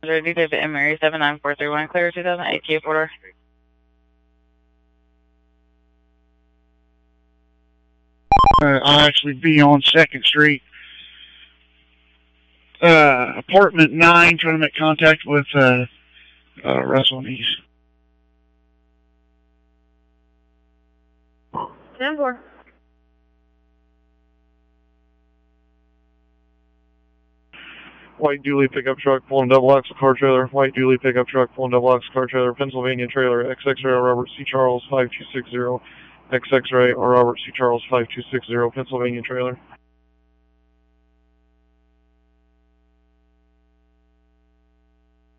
Ready, David and Mary, 79431, clear 2008 Kia Porter. I'll actually be on 2nd Street. Apartment 9, trying to make contact with Russell and East. 10-4. White dually pickup truck pulling double axle car trailer. White dually pickup truck pulling double axle car trailer. Pennsylvania trailer. XX-ray Robert C. Charles 5260. XX-ray or Robert C. Charles 5260. Pennsylvania trailer.